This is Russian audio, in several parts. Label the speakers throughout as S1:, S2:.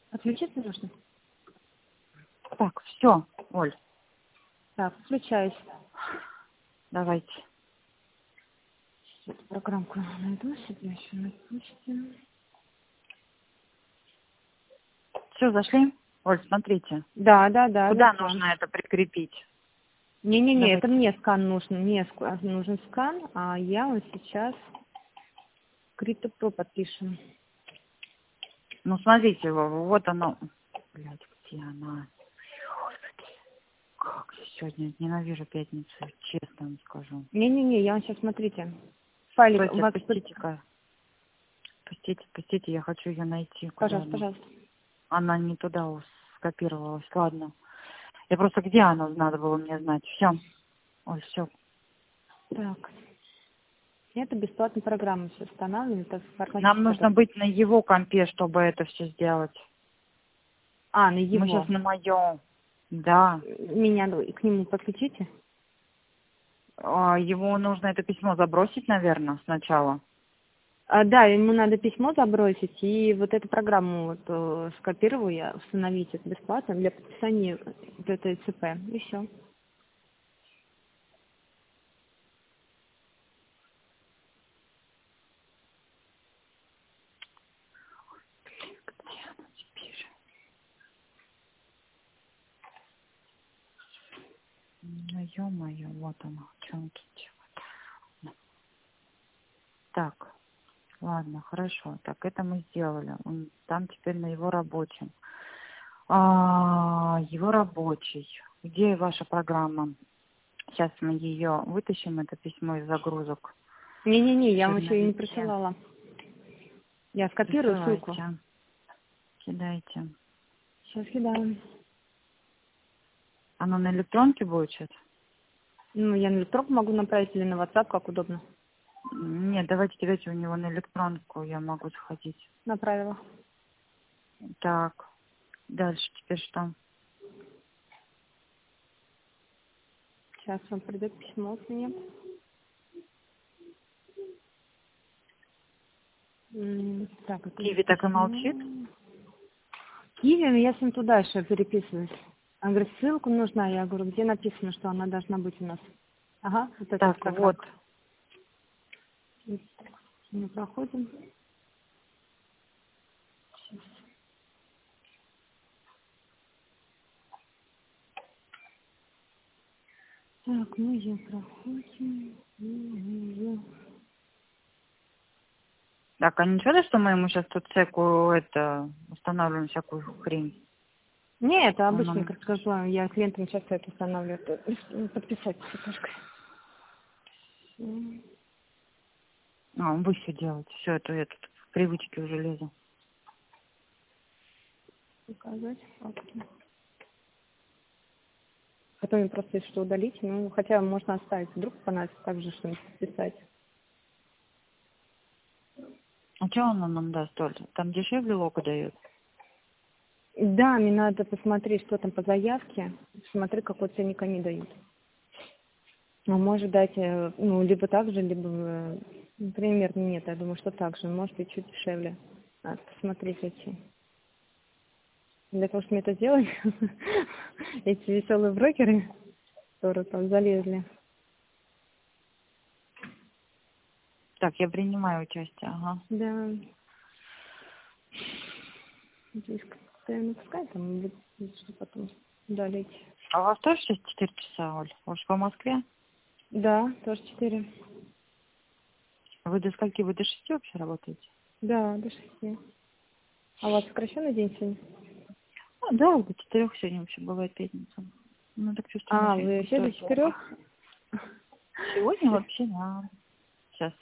S1: Отключиться нужно?
S2: Так, все, Оль,
S1: Так, включаюсь.
S2: давайте.
S1: Эту программку найду себе еще на почте.
S2: Все, зашли? Оль, смотрите.
S1: Да,
S2: Куда
S1: зашла.
S2: нужно это прикрепить?
S1: Не, это
S2: Давайте.
S1: мне скан нужен. Мне нужен скан, а я вот сейчас CryptoPro подпишем.
S2: Ну, смотрите, вот оно. Блядь, где она? Как я сегодня ненавижу пятницу, честно вам скажу.
S1: Не, я вам сейчас, смотрите. Файлик у
S2: Стойте,
S1: вас...
S2: пустите-ка. Пустите, я хочу ее найти. Куда
S1: Пожалуйста,
S2: она?
S1: пожалуйста.
S2: Она не туда скопировалась. Ладно. Я просто где она, надо было мне знать. Все. Ой, все.
S1: Так. Это бесплатная программа все устанавливаем. Это в формате
S2: Нам
S1: что-то.
S2: нужно быть на его компе, чтобы это все сделать.
S1: А, на
S2: Мы
S1: его.
S2: сейчас на моем. Да.
S1: Меня к нему подключите?
S2: Ему нужно это письмо забросить, наверное, сначала.
S1: Да, ему надо письмо забросить, и вот эту программу вот, скопирую я, установить это бесплатно для подписания вот этой ЦП. И все.
S2: Ну, ё-моё, вот оно. Что он тут делает? Так, ладно, хорошо. Так, это мы сделали. Он там теперь на его рабочем. Его рабочий. Где ваша программа? Сейчас мы ее вытащим, это письмо из загрузок.
S1: Не, я вам еще и не
S2: Черновики.
S1: присылала. Я скопирую ссылку.
S2: Присылайте. Кидайте.
S1: Сейчас кидаю.
S2: Оно на электронке будет сейчас?
S1: Ну, я на электронку могу направить или на WhatsApp, как удобно.
S2: Нет, давайте кидайте у него на электронку, я могу сходить.
S1: Направила.
S2: Так, дальше теперь что?
S1: Сейчас вам придет письмо от меня. Так, это
S2: Киви так и молчит?
S1: письмо. Киви, я с ним туда еще переписываюсь. Он говорит, ссылку нужна. Я говорю, где написано, что она должна быть у нас? Ага, вот эта
S2: Так, вот.
S1: программка. Мы проходим. Так, мы ее проходим.
S2: Так, а ничего, да, что мы ему сейчас тут всякую, устанавливаем всякую хрень?
S1: Не, это
S2: Он
S1: обычный,
S2: нам...
S1: как сказала, я клиентам часто это устанавливаю. Подписать фотошкой.
S2: Он вы все делаете. Все, это я тут в привычке уже лезу.
S1: Показать факты. Потом просто если что удалить, ну, хотя можно оставить, вдруг понадобится также что-нибудь писать.
S2: А что он нам даст, Оль? Там дешевле лока дает?
S1: Да, мне надо посмотреть, что там по заявке, смотри, какой ценник они дают. Ну, может дать, ну, либо так же, либо, примерно нет, я думаю, что так же, может быть, чуть дешевле. Надо посмотреть эти. Для того, чтобы мне это сделать, эти веселые брокеры, которые там залезли.
S2: Так, я принимаю участие, ага.
S1: Да. Здесь постоянно пускай, там, что потом удалить.
S2: А у вас тоже сейчас 4 часа, Оль? Вы же по Москве?
S1: Да, тоже 4.
S2: Вы до скольки? Вы до 6 вообще работаете?
S1: Да, до 6. А у вас сокращенный день сегодня?
S2: Да, до 4 сегодня вообще бывает пятница. Ну, так чувствую,
S1: А,
S2: сегодня
S1: вы вообще до
S2: пустой
S1: 4?
S2: полк. Сегодня вообще, да. Сейчас.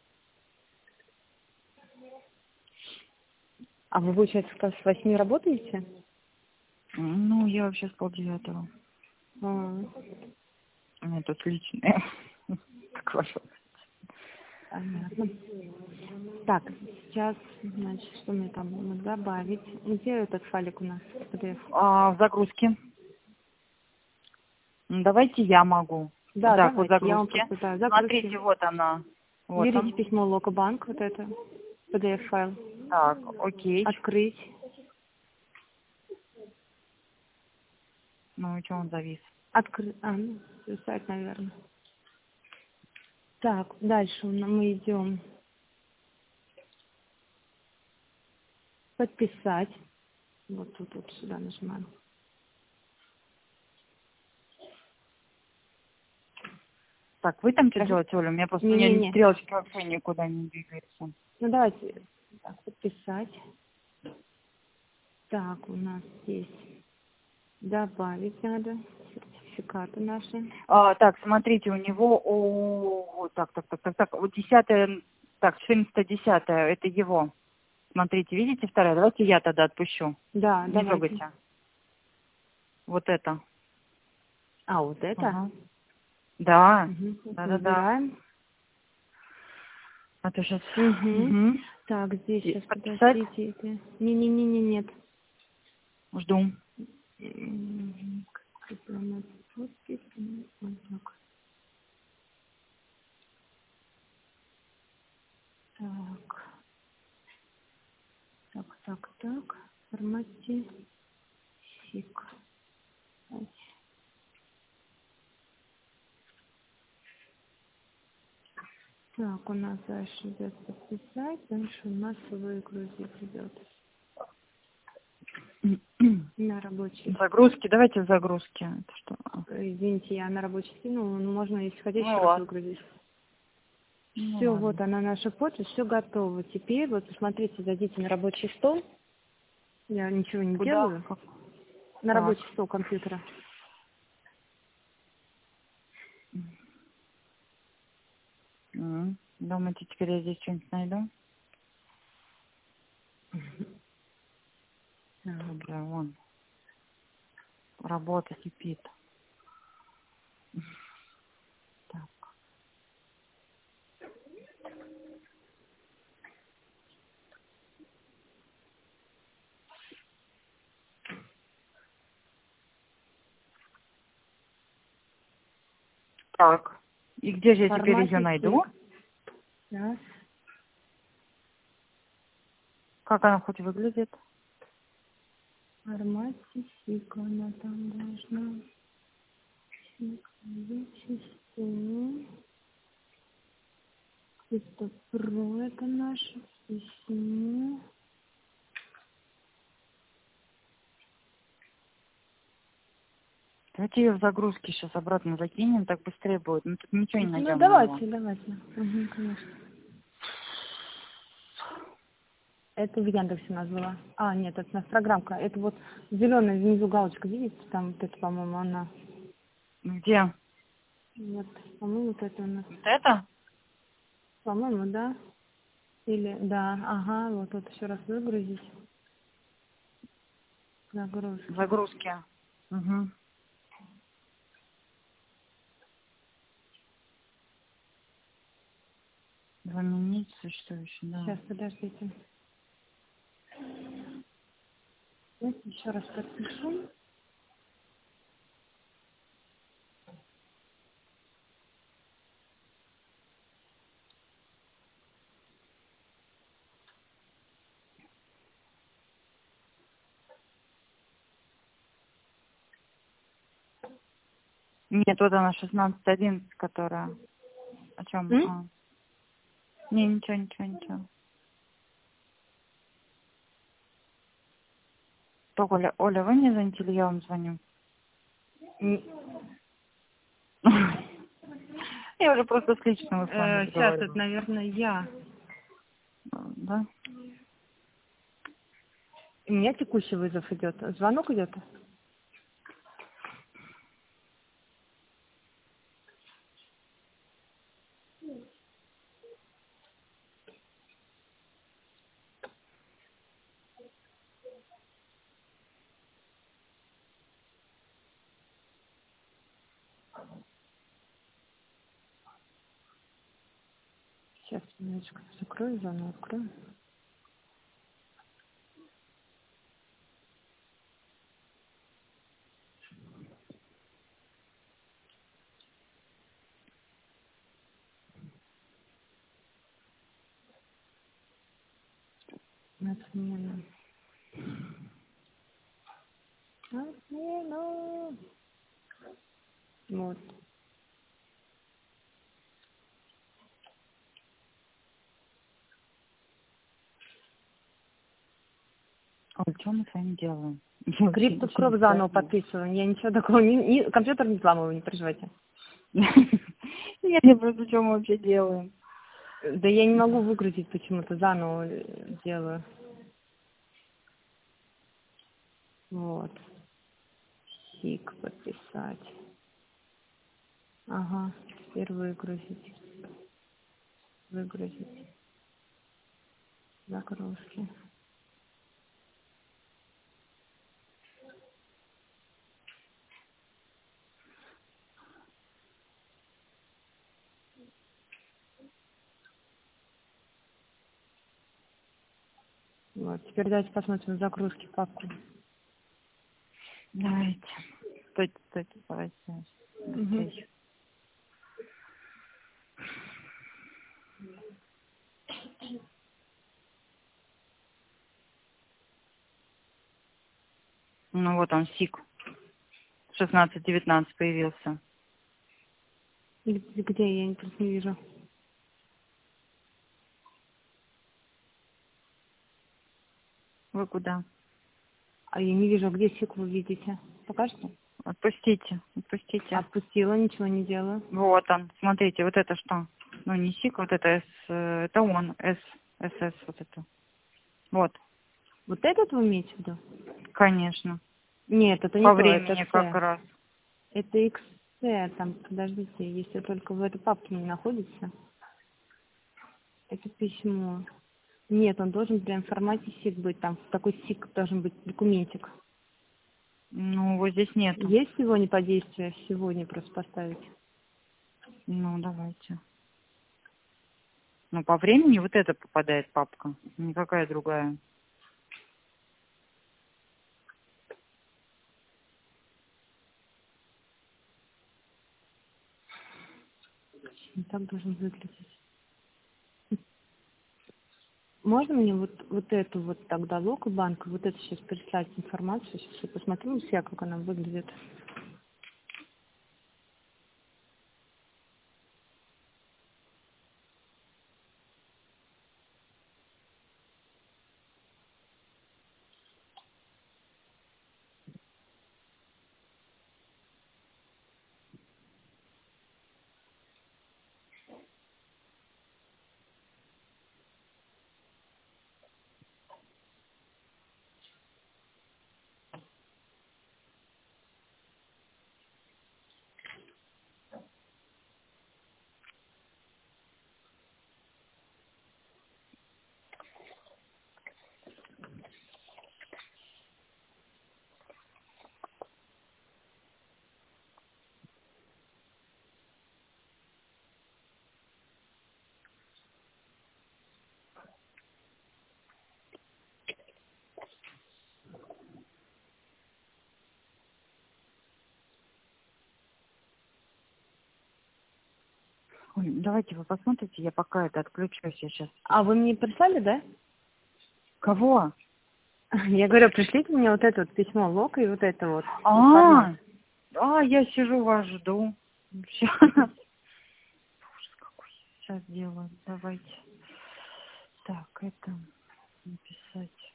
S1: А вы, получается, как с 8 работаете?
S2: Ну, я вообще с 8:30.
S1: А,
S2: У меня тут личное. Как ваше.
S1: понятно. Так, сейчас, значит, что мне там нужно добавить? Где этот файлик у нас? PDF?
S2: В загрузке. Давайте я могу.
S1: Да,
S2: Так, вот
S1: давайте, я вам
S2: загрузки.
S1: просто, да,
S2: Смотрите,
S1: загрузки.
S2: вот она. Вот
S1: Берите
S2: он.
S1: письмо Локобанк, вот это, PDF-файл.
S2: Так, окей.
S1: Открыть.
S2: Ну, и что он завис?
S1: Ну, сайт, наверное. Так, дальше мы идем подписать. Вот тут вот сюда нажимаем.
S2: Так, вы там что делаете, Оля? У меня просто
S1: Не-не-не.
S2: стрелочки вообще никуда не двигаются.
S1: Ну, давайте так, подписать. Так, у нас здесь добавить надо сертификаты наши.
S2: Так, смотрите, у него, вот 10-е, так, 14-10, это его. Смотрите, видите, вторая? Давайте я тогда отпущу.
S1: Да,
S2: Не
S1: давайте.
S2: трогайте. Вот это.
S1: А, вот это?
S2: Ага. Да.
S1: Угу.
S2: Да-да-да.
S1: Выбираем.
S2: А то сейчас...
S1: Угу.
S2: Угу.
S1: Так, здесь сейчас,
S2: Подписать?
S1: подождите. Это... Не-не-не, нет.
S2: Жду.
S1: Прямо подпись. Вот так. Так. Так. Формате СИК. Так, у нас дальше идет подписать, дальше у нас выгрузить идет на рабочий.
S2: Загрузки, давайте загрузки. Это что?
S1: Извините, я на рабочий скинула, но можно, если хотите,
S2: Ну
S1: еще раз
S2: ладно.
S1: выгрузить.
S2: Ну
S1: Все,
S2: ладно.
S1: вот она наша почта, все готово. Теперь вот посмотрите, зайдите на рабочий стол. Я ничего не
S2: Куда?
S1: делаю. На
S2: Так.
S1: рабочий стол компьютера.
S2: Думаете, теперь я здесь что-нибудь найду? Бля, вон. Работа кипит. Так. Так. И где же
S1: В
S2: я теперь ее
S1: формате
S2: найду?
S1: СИК. Сейчас.
S2: Как она хоть выглядит?
S1: В формате СИК она там должна. СИК, вычисление. Это про, это наше письмо.
S2: Давайте ее в загрузке сейчас обратно закинем, так быстрее будет. Мы тут ничего не
S1: Ну,
S2: найдем нового.
S1: давайте. Угу, конечно. Это в Яндексе у нас была. А, нет, это у нас программка. Это вот зеленая внизу галочка, видите? Там вот это, по-моему, она.
S2: Где?
S1: Вот, по-моему, вот это у нас.
S2: Вот это?
S1: По-моему, да? Или, да, ага, вот еще раз выгрузить. Загрузки.
S2: Загрузки. Угу. Заменить существующий, да.
S1: Сейчас, подождите. Давайте еще раз подпишу.
S2: Нет, вот она 16.11, которая... О чем?
S1: М?
S2: Не, ничего. Что, Оля, вы мне звоните или я вам звоню? Я уже просто с личного с вами
S1: Сейчас, это,
S2: разговариваю.
S1: наверное, я.
S2: Да?
S1: У меня текущий вызов идет. Звонок идет? Сейчас, немножечко закрою, заново открою. Отмена. Вот.
S2: Ой, что мы с вами делаем?
S1: Криптоскроп заново подписываем. Я ничего такого компьютер не взламываю, не переживайте.
S2: Я просто что мы вообще делаем?
S1: Да я не могу выгрузить почему-то, заново делаю. Вот. Сик подписать. Ага, теперь выгрузить. Выгрузить. Загрузки. Вот, теперь давайте посмотрим загрузки в папку.
S2: Давайте. Стойте, давайте.
S1: Угу.
S2: Быстрее. Ну вот он, СИК. 16-19 появился.
S1: Где я просто не вижу.
S2: Вы куда?
S1: А я не вижу, где сик вы видите. Покажете?
S2: Отпустите.
S1: Отпустила, ничего не делаю.
S2: Вот он. Смотрите, вот это что? Ну, не СИК, вот это С, это он, СС, вот это. Вот,
S1: Вот этот вы имеете в виду?
S2: конечно.
S1: Нет, это не
S2: По
S1: то, это
S2: времени как
S1: С.
S2: раз.
S1: Это XC, там, подождите, если только в этой папке не находится. Это письмо. Нет, он должен прям в формате сик быть, там такой сик должен быть документик.
S2: Ну, его здесь нету.
S1: Есть сегодня по действию? Сегодня просто поставить.
S2: Ну, давайте. Ну, по времени вот это попадает папка, никакая другая.
S1: Не так должен выглядеть. Можно мне вот эту вот тогда локо-банк, вот это сейчас прислать информацию, сейчас я посмотрю на себя, как она выглядит.
S2: Ой, давайте вы посмотрите, я пока это отключусь, я сейчас.
S1: А вы мне прислали, да?
S2: Кого?
S1: Я говорю, пришлите мне вот это вот письмо лока и вот это вот.
S2: А,
S1: Формат.
S2: я сижу, вас жду. Сейчас. Ужас какой. Сейчас делаю. Давайте. Так, это написать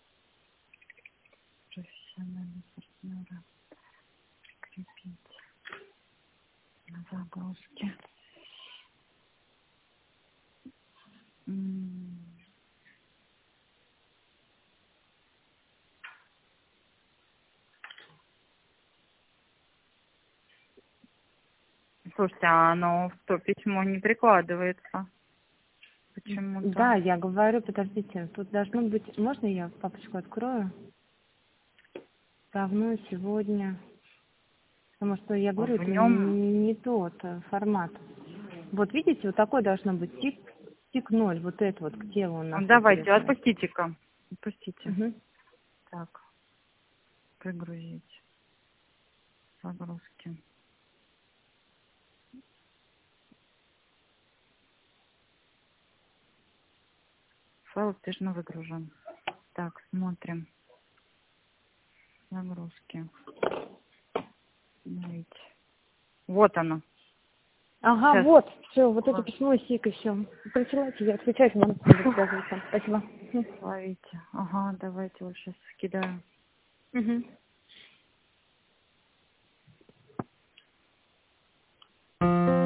S2: профессиональные партнеры. Прикрепить на загрузке. М, Слушайте, а оно в то письмо не прикладывается почему-то.
S1: Да, я говорю, подождите, тут должно быть, можно я папочку открою? Давно, сегодня, потому что я
S2: А
S1: говорю,
S2: в
S1: это
S2: нем.
S1: не тот формат. Вот видите, вот такой должно быть тик 0, вот это вот, где он нас
S2: Давайте,
S1: интересует.
S2: отпустите-ка. Отпустите.
S1: Угу.
S2: Так, прогрузить. Загрузки. Файл успешно выгружен. Так, смотрим. Загрузки. Давайте. Вот оно.
S1: Ага,
S2: Сейчас.
S1: вот, все, вот это
S2: Вот.
S1: письмо с СИКой, все. Присылайте, я отвечаю, вам буду связываться. Спасибо.
S2: Ловите. Ага, давайте вот сейчас скидаю.
S1: Угу.